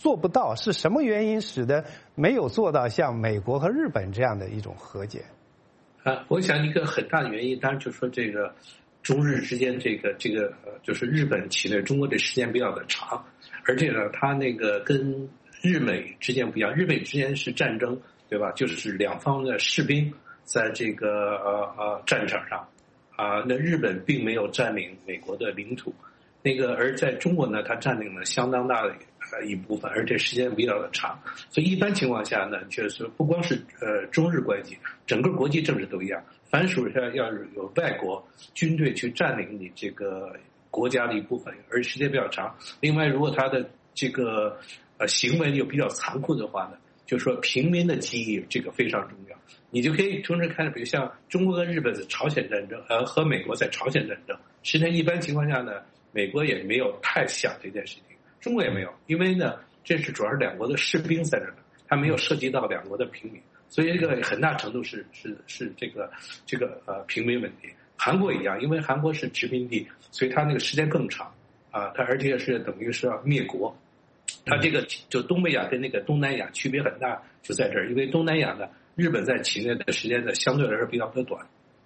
做不到？是什么原因使得没有做到像美国和日本这样的一种和解？ 我想一个很大的原因，当然就是说这个中日之间就是日本侵略中国的时间比较的长，而且呢，它那个跟日美之间不一样，日美之间是战争，对吧？就是两方的士兵在这个战场上那日本并没有占领美国的领土，而在中国呢，它占领了相当大的一部分，而且时间比较的长，所以一般情况下呢，就是不光是中日关系，整个国际政治都一样。凡属要是有外国军队去占领你这个国家的一部分，而时间比较长。另外，如果他的这个行为又比较残酷的话呢，就是说平民的记忆这个非常重要。你就可以同时看，比如像中国和日本的朝鲜战争，和美国在朝鲜战争，实际上一般情况下呢，美国也没有太想这件事情。中国也没有，因为呢，这是主要是两国的士兵在这儿，它没有涉及到两国的平民，所以这个很大程度是这个平民问题。韩国一样，因为韩国是殖民地，所以它那个时间更长它而且是等于是要灭国。它这个就东北亚跟那个东南亚区别很大，就在这儿，因为东南亚呢，日本在侵略的时间呢相对来说比较的短。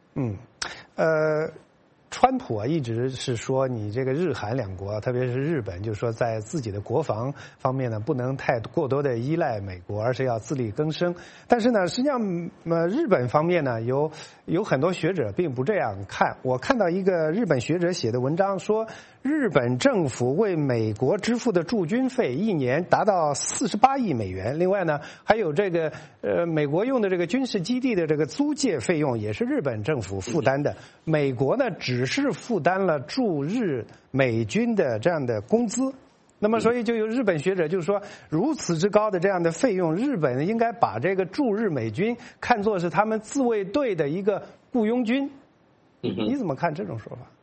川普一直是说你这个日韩两国，特别是日本，就是说在自己的国防方面呢，不能太过多的依赖美国，而是要自力更生。但是呢，实际上日本方面呢，有很多学者并不这样看。我看到一个日本学者写的文章说，日本政府为美国支付的驻军费一年达到48亿美元。另外呢，还有这个美国用的这个军事基地的这个租借费用也是日本政府负担的。美国呢只是负担了驻日美军的这样的工资。那么所以就有日本学者就是说，如此之高的这样的费用，日本应该把这个驻日美军看作是他们自卫队的一个雇佣军。你怎么看这种说法？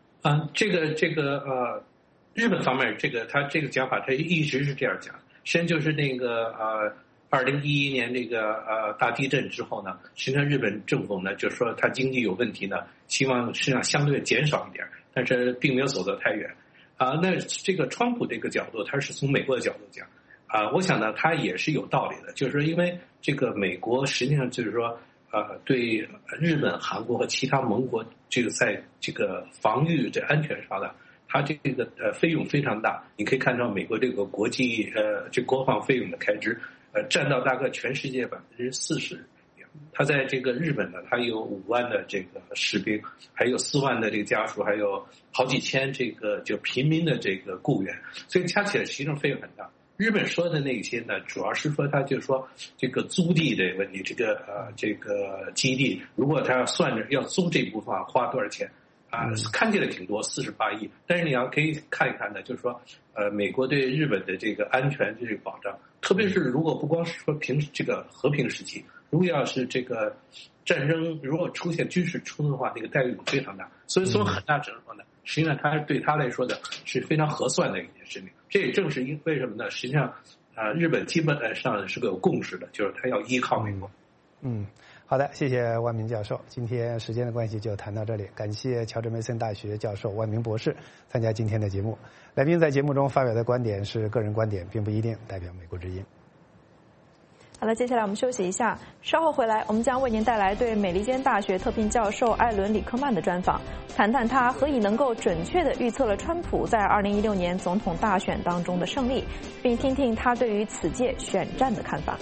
日本方面他这个讲法，他一直是这样讲。实际上就是那个2011年这个大地震之后呢，实际上日本政府呢就说他经济有问题呢，希望实际上相对减少一点，但是并没有走得太远。那这个川普这个角度，他是从美国的角度讲我想呢他也是有道理的，就是说因为这个美国实际上就是说对日本、韩国和其他盟国这个在这个防御这安全上的，它这个费用非常大。你可以看到美国这个国际这国防费用的开支占到大概全世界40%。他在这个日本呢，他有5万的这个士兵，还有4万的这个家属，还有好几千这个就平民的这个雇员，所以加起来实际上费用很大。日本说的那些呢，主要是说他就是说这个租地的问题，这个基地，如果他要算着要租这部分花多少钱看起来挺多，48亿，但是你要可以看一看呢，就是说美国对日本的这个安全这个保障，特别是如果不光是说这个和平时期，如果要是这个战争如果出现军事冲突的话，那个待遇非常大。所以从很大程度上呢，实际上他对他来说的是非常合算的一件事情。这也正是为什么呢？实际上日本基本上是个有共识的，就是他要依靠美国。 好的，谢谢万明教授。今天时间的关系就谈到这里，感谢乔治梅森大学教授万明博士参加今天的节目。来宾在节目中发表的观点是个人观点，并不一定代表美国之音。 好了，接下来我们休息一下，稍后回来我们将为您带来对美利坚大学特聘教授艾伦·里克曼的专访，谈谈他何以能够准确地预测了川普在2016年总统大选当中的胜利，并听听他对于此届选战的看法。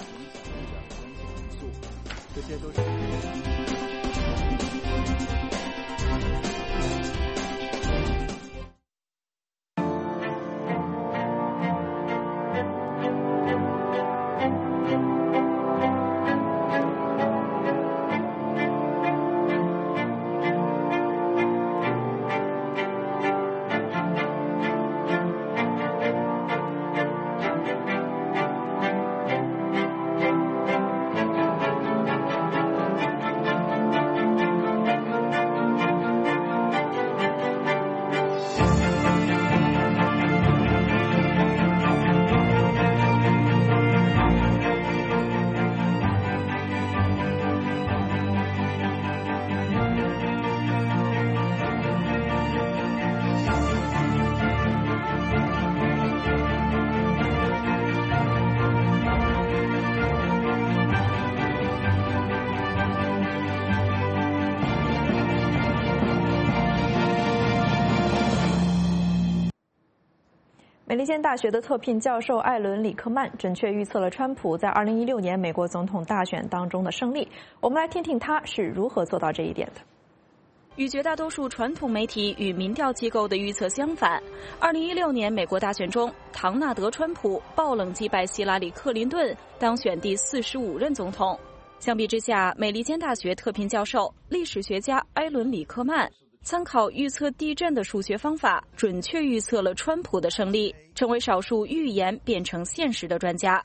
这些都是美利坚大学的特聘教授艾伦·里克曼准确预测了川普在2016年美国总统大选当中的胜利。我们来听听他是如何做到这一点的。 与绝大多数传统媒体与民调机构的预测相反，2016年美国大选中，唐纳德·川普爆冷击败希拉里·克林顿，当选第45任总统。相比之下，美利坚大学特聘教授、历史学家艾伦·里克曼参考预测地震的数学方法，准确预测了川普的胜利，成为少数预言变成现实的专家。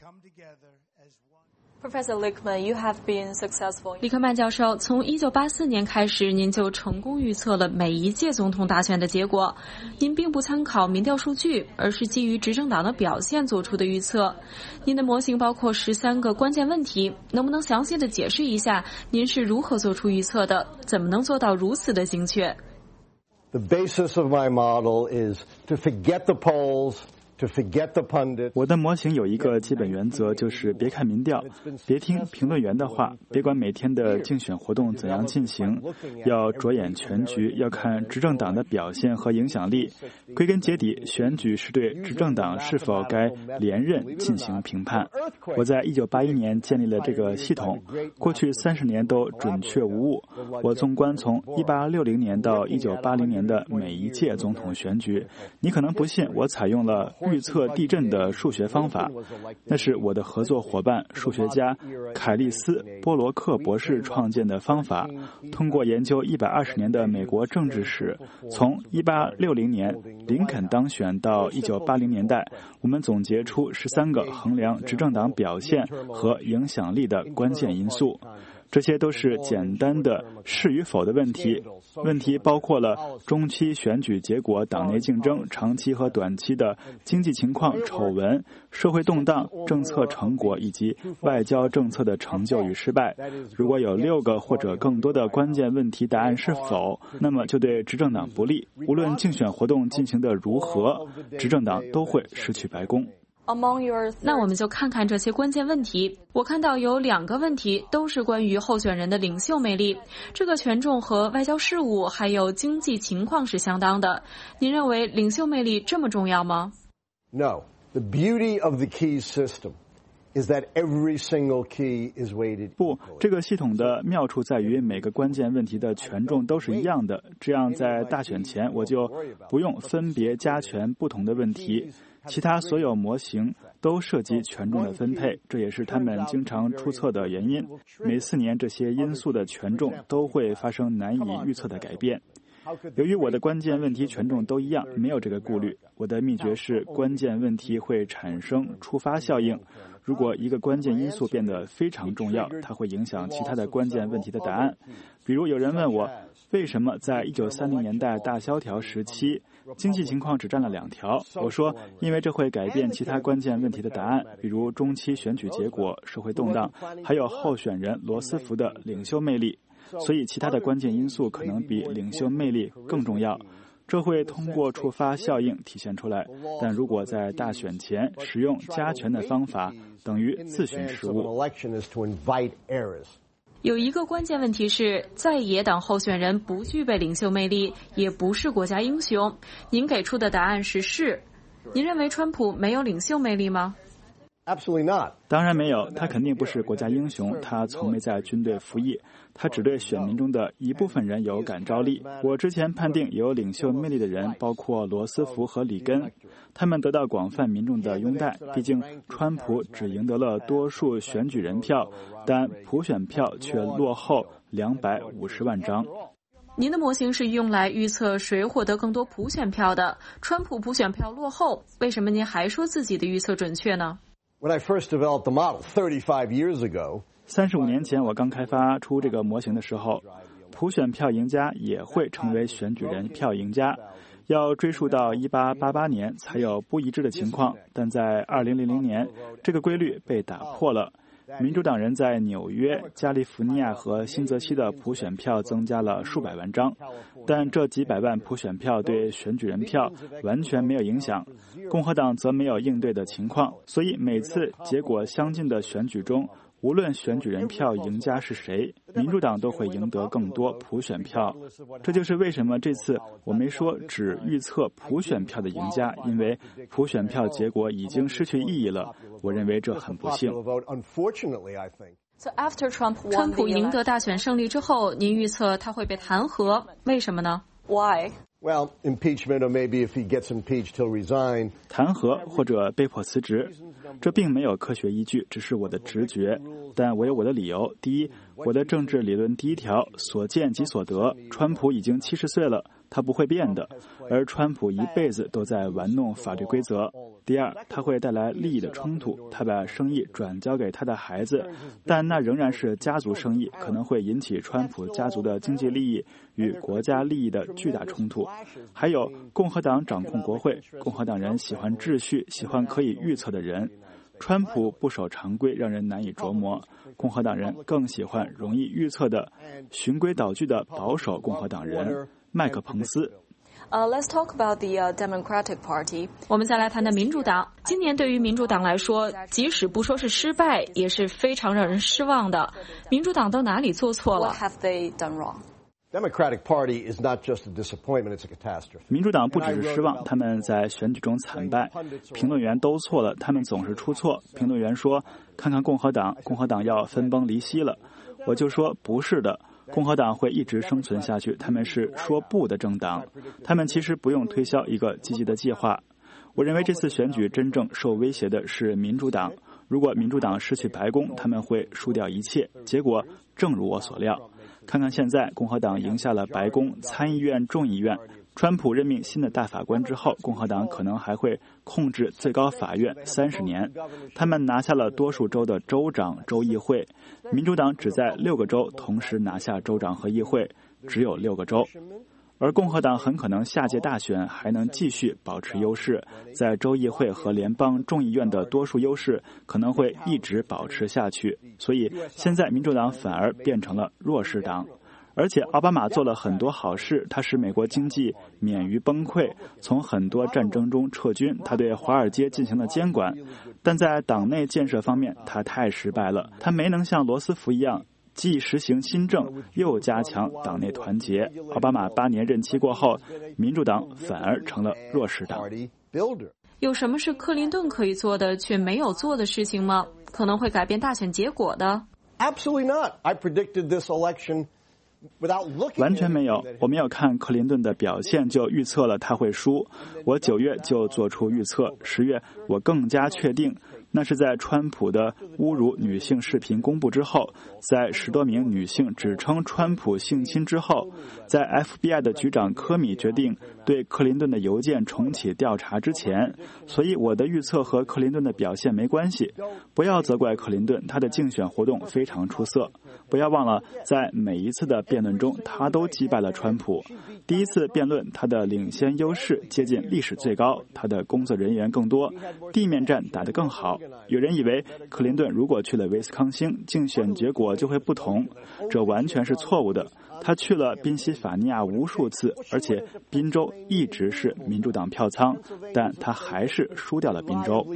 Professor Lickman, you have been successful. 里克曼教授，从1984年开始，您就成功预测了每一届总统大选的结果。您并不参考民调数据，而是基于执政党的表现做出的预测。您的模型包括13个关键问题，能不能详细的解释一下您是如何做出预测的？怎么能做到如此的精确？ The basis of my model is to forget the polls. 我的模型有一个基本原则，就是别看民调，别听评论员的话，别管每天的竞选活动怎样进行，要着眼全局，要看执政党的表现和影响力。归根结底，选举是对执政党是否该连任进行评判。我在1981年建立了这个系统，过去30年都准确无误。我纵观从1860年到1980年的每一届总统选举，你可能不信，我采用了预测地震的数学方法，那是我的合作伙伴数学家凯利斯·波罗克博士创建的方法。通过研究120年的美国政治史，从1860年林肯当选到1980年代，我们总结出13个衡量执政党表现和影响力的关键因素。这些都是简单的是与否的问题，问题包括了中期选举结果、党内竞争、长期和短期的经济情况、丑闻、社会动荡、政策成果以及外交政策的成就与失败。如果有6个或者更多的关键问题答案是否，那么就对执政党不利，无论竞选活动进行的如何，执政党都会失去白宫。 那我们就看看这些关键问题。我看到有2个问题都是关于候选人的领袖魅力，这个权重和外交事务还有经济情况是相当的。您认为领袖魅力这么重要吗？ No. The beauty of the key system is that every single key is weighted. 不，这个系统的妙处在于每个关键问题的权重都是一样的，这样在大选前我就不用分别加权不同的问题。其他所有模型都涉及权重的分配，这也是他们经常出错的原因。每4年，这些因素的权重都会发生难以预测的改变。由于我的关键问题权重都一样，没有这个顾虑。我的秘诀是，关键问题会产生触发效应。如果一个关键因素变得非常重要，它会影响其他的关键问题的答案。比如有人问我，为什么在1930年代大萧条时期，经济情况只占了2条？我说，因为这会改变其他关键问题的答案，比如中期选举结果、社会动荡，还有候选人罗斯福的领袖魅力。所以其他的关键因素可能比领袖魅力更重要。这会通过触发效应体现出来，但如果在大选前使用加权的方法，等于自寻失误。 有一个关键问题是，在野党候选人不具备领袖魅力，也不是国家英雄。您给出的答案是是。您认为川普没有领袖魅力吗？ Absolutely not. 当然没有，他肯定不是国家英雄，他从没在军队服役，他只对选民中的一部分人有感召力。我之前判定有领袖魅力的人包括罗斯福和里根，他们得到广泛民众的拥戴。毕竟川普只赢得了多数选举人票，但普选票却落后250万张。 您的模型是用来预测谁获得更多普选票的，川普普选票落后，为什么您还说自己的预测准确呢 ？When I first developed the model 35 years ago, 35年前我刚开发出这个模型的时候，普选票赢家也会成为选举人票赢家。要追溯到1888年才有不一致的情况，但在2000年，这个规律被打破了。民主党人在纽约、加利福尼亚和新泽西的普选票增加了数百万张，但这几百万普选票对选举人票完全没有影响。共和党则没有应对的情况，所以每次结果相近的选举中， 无论选举人票赢家是谁，民主党都会赢得更多普选票。这就是为什么这次我没说只预测普选票的赢家，因为普选票结果已经失去意义了。我认为这很不幸。 川普赢得大选胜利之后，您预测他会被弹劾，为什么呢 ？Why? Well, impeachment, or maybe if he gets impeached, he'll resign. 弹劾或者被迫辞职，这并没有科学依据，只是我的直觉。但我有我的理由。第一，我的政治理论第一条，所见即所得。川普已经70岁了，他不会变的，而川普一辈子都在玩弄法律规则。第二，他会带来利益的冲突，他把生意转交给他的孩子，但那仍然是家族生意，可能会引起川普家族的经济利益与国家利益的巨大冲突。还有，共和党掌控国会，共和党人喜欢秩序，喜欢可以预测的人。川普不守常规，让人难以琢磨，共和党人更喜欢容易预测的循规蹈矩的保守共和党人麦克彭斯。 Let's talk about the Democratic Party. 我们再来谈谈民主党。今年对于民主党来说，即使不说是失败，也是非常让人失望的。民主党都哪里做错了 ？What have they done wrong? Democratic Party is not just a disappointment; it's a catastrophe. 民主党不只是失望，他们在选举中惨败。评论员都错了，他们总是出错。评论员说：“看看共和党，共和党要分崩离析了。”我就说不是的。共和党会一直生存下去，他们是说不的政党，他们其实不用推销一个积极的计划。我认为这次选举真正受威胁的是民主党，如果民主党失去白宫，他们会输掉一切。结果正如我所料，看看现在，共和党赢下了白宫、参议院、众议院。川普任命新的大法官之后，共和党可能还会控制最高法院30年。他们拿下了多数州的州长、州议会。民主党只在6个州同时拿下州长和议会，只有6个州。而共和党很可能下届大选还能继续保持优势，在州议会和联邦众议院的多数优势可能会一直保持下去。所以现在民主党反而变成了弱势党。而且奥巴马做了很多好事，他使美国经济免于崩溃，从很多战争中撤军，他对华尔街进行了监管。但在党内建设方面，他太失败了，他没能像罗斯福一样既实行新政又加强党内团结。奥巴马8年任期过后，民主党反而成了弱势党。 有什么是克林顿可以做的却没有做的事情吗？可能会改变大选结果的？ Absolutely not. I predicted this election. 完全没有，我没有看克林顿的表现就预测了他会输。我9月就做出预测，10月我更加确定，那是在川普的侮辱女性视频公布之后，在10多名女性指称川普性侵之后，在 FBI 的局长科米决定对克林顿的邮件重启调查之前。所以我的预测和克林顿的表现没关系。不要责怪克林顿，他的竞选活动非常出色。不要忘了，在每一次的辩论中，他都击败了川普。第一次辩论，他的领先优势接近历史最高，他的工作人员更多，地面战打得更好。有人以为克林顿如果去了威斯康星，竞选结果就会不同，这完全是错误的。他去了宾夕法尼亚无数次，而且宾州一直是民主党票仓，但他还是输掉了宾州。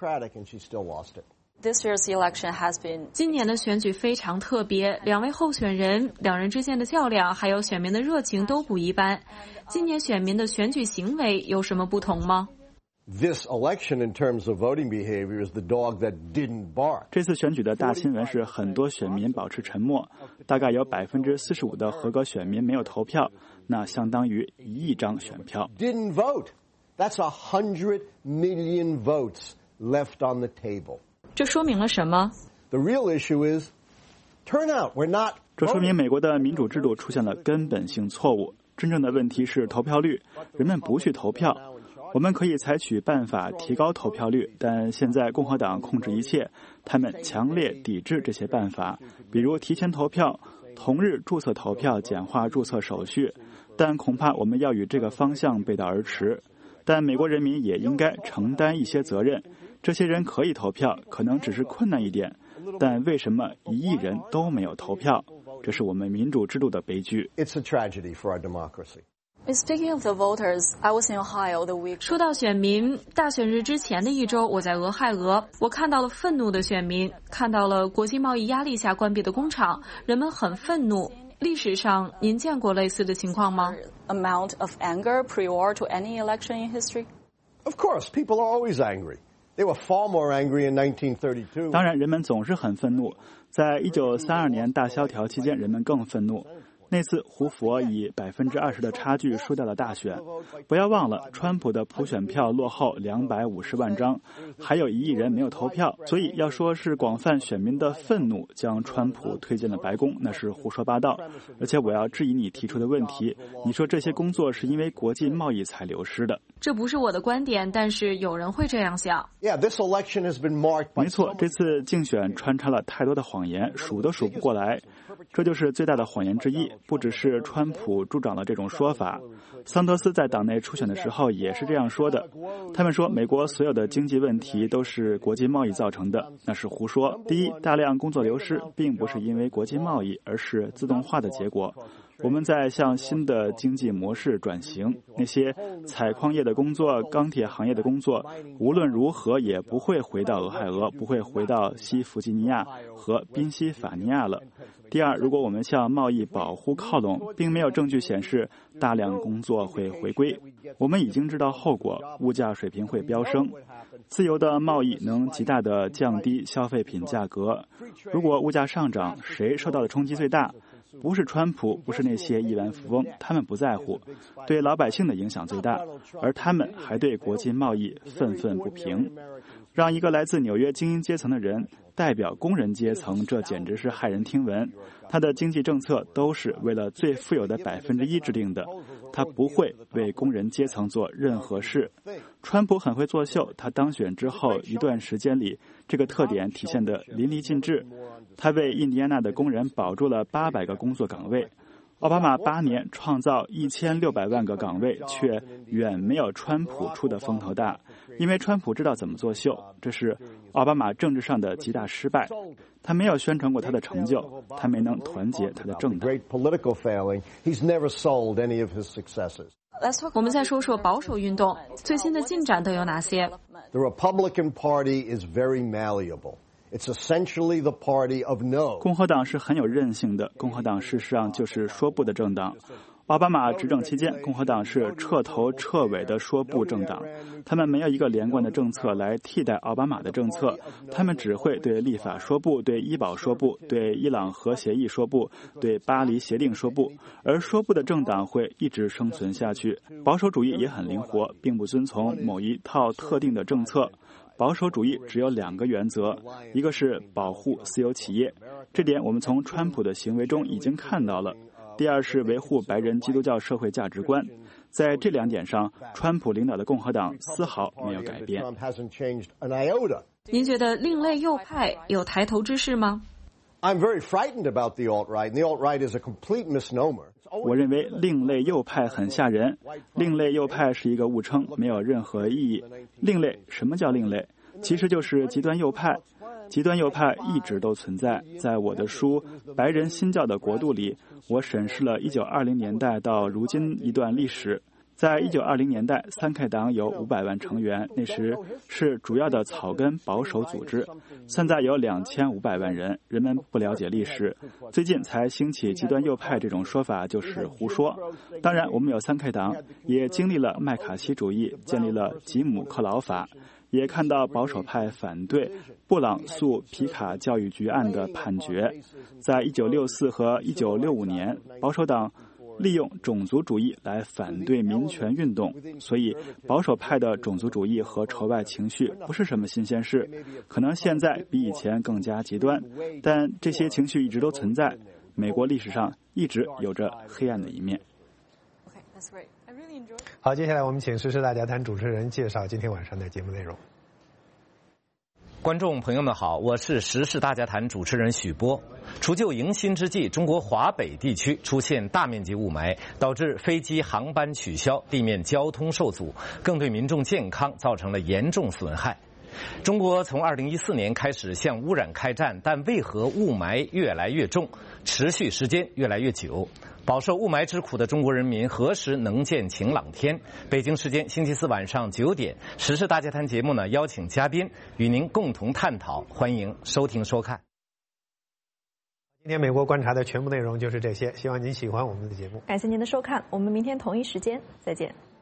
今年的选举非常特别，2位候选人，2人之间的较量，还有选民的热情都不一般。今年选民的选举行为有什么不同吗？ This election, in terms of voting behavior, is the dog that didn't bark. 这次选举的大新闻是很多选民保持沉默，大概有45%的合格选民没有投票，那相当于1亿张选票。 Didn't vote. That's 100 million votes left on the table. 这说明了什么？ The real issue is turnout. We're not. 这说明美国的民主制度出现了根本性错误。真正的问题是投票率，人们不去投票。我们可以采取办法提高投票率，但现在共和党控制一切，他们强烈抵制这些办法，比如提前投票、同日注册投票、简化注册手续。但恐怕我们要与这个方向背道而驰。但美国人民也应该承担一些责任。这些人可以投票，可能只是困难一点，但为什么1亿人都没有投票？这是我们民主制度的悲剧。 It's a tragedy for our democracy. 说到选民，大选日之前的一周，我在俄亥俄，我看到了愤怒的选民，看到了国际贸易压力下关闭的工厂，人们很愤怒。历史上，您见过类似的情况吗？ Amount of anger pre-war to any election in history? Of course, people are always angry. They were far more angry in 1932. 当然，人们总是很愤怒。在1932年大萧条期间，人们更愤怒。那次胡佛以20%的差距输掉了大选。不要忘了，川普的普选票落后250万张，还有1亿人没有投票。所以要说是广泛选民的愤怒将川普推进了白宫，那是胡说八道。而且我要质疑你提出的问题，你说这些工作是因为国际贸易才流失的。 这不是我的观点，但是有人会这样想。 没错，这次竞选穿插了太多的谎言，数都数不过来。这就是最大的谎言之一。不只是川普助长了这种说法，桑德斯在党内初选的时候也是这样说的。他们说美国所有的经济问题都是国际贸易造成的，那是胡说。第一，大量工作流失并不是因为国际贸易，而是自动化的结果。我们在向新的经济模式转型，那些采矿业的工作、钢铁行业的工作，无论如何也不会回到俄亥俄，不会回到西弗吉尼亚和宾夕法尼亚了。第二，如果我们向贸易保护靠拢，并没有证据显示大量工作会回归。我们已经知道后果，物价水平会飙升。自由的贸易能极大地降低消费品价格。如果物价上涨，谁受到的冲击最大？不是川普，不是那些亿万富翁，他们不在乎，对老百姓的影响最大，而他们还对国际贸易愤愤不平。让一个来自纽约精英阶层的人代表工人阶层，这简直是骇人听闻。他的经济政策都是为了最富有的1%制定的，他不会为工人阶层做任何事。川普很会作秀，他当选之后一段时间里，这个特点体现得淋漓尽致。他为印第安纳的工人保住了800个工作岗位。奥巴马8年创造1600万个岗位，却远没有川普出的风头大。因为川普知道怎么作秀，这是奥巴马政治上的极大失败。他没有宣传过他的成就，他没能团结他的政党。 我们再说说保守运动，最新的进展都有哪些？ The Republican Party is very malleable. It's essentially the party of no. 共和党是很有韧性的，共和党事实上就是说不的政党。奥巴马执政期间，共和党是彻头彻尾的说不政党，他们没有一个连贯的政策来替代奥巴马的政策，他们只会对立法说不，对医保说不，对伊朗核协议说不，对巴黎协定说不，而说不的政党会一直生存下去。保守主义也很灵活，并不遵从某一套特定的政策。保守主义只有2个原则，一个是保护私有企业，这点我们从川普的行为中已经看到了。第二是维护白人基督教社会价值观，在这2点上，川普领导的共和党丝毫没有改变。 您觉得另类右派有抬头之势吗？ I'm very frightened about the alt-right, and the alt-right is a complete misnomer. 我认为另类右派很吓人，另类右派是一个误称，没有任何意义。另类，什么叫另类？其实就是极端右派。极端右派一直都存在。在我的书《白人新教的国度》里，我审视了1920年代到如今一段历史。在1920年代，3K 党有500万成员，那时是主要的草根保守组织。现在有2500万人，人们不了解历史，最近才兴起极端右派这种说法就是胡说。当然，我们有3K 党，也经历了麦卡锡主义，建立了吉姆克劳法，也看到保守派反对布朗诉皮卡教育局案的判决。在1964和1965年，保守党利用种族主义来反对民权运动，所以保守派的种族主义和仇外情绪不是什么新鲜事，可能现在比以前更加极端，但这些情绪一直都存在。美国历史上一直有着黑暗的一面。 好，接下来我们请时事大家谈主持人介绍今天晚上的节目内容。 观众朋友们好，我是时事大家谈主持人许波。除旧迎新之际，中国华北地区出现大面积雾霾，导致飞机航班取消，地面交通受阻，更对民众健康造成了严重损害。 中国从2014年开始向污染开战，但为何雾霾越来越重，持续时间越来越久？饱受雾霾之苦的中国人民何时能见晴朗天？北京时间星期四晚上9点，时事大家谈节目呢，邀请嘉宾与您共同探讨，欢迎收听收看。 今天美国观察的全部内容就是这些，希望您喜欢我们的节目。 感谢您的收看，我们明天同一时间再见。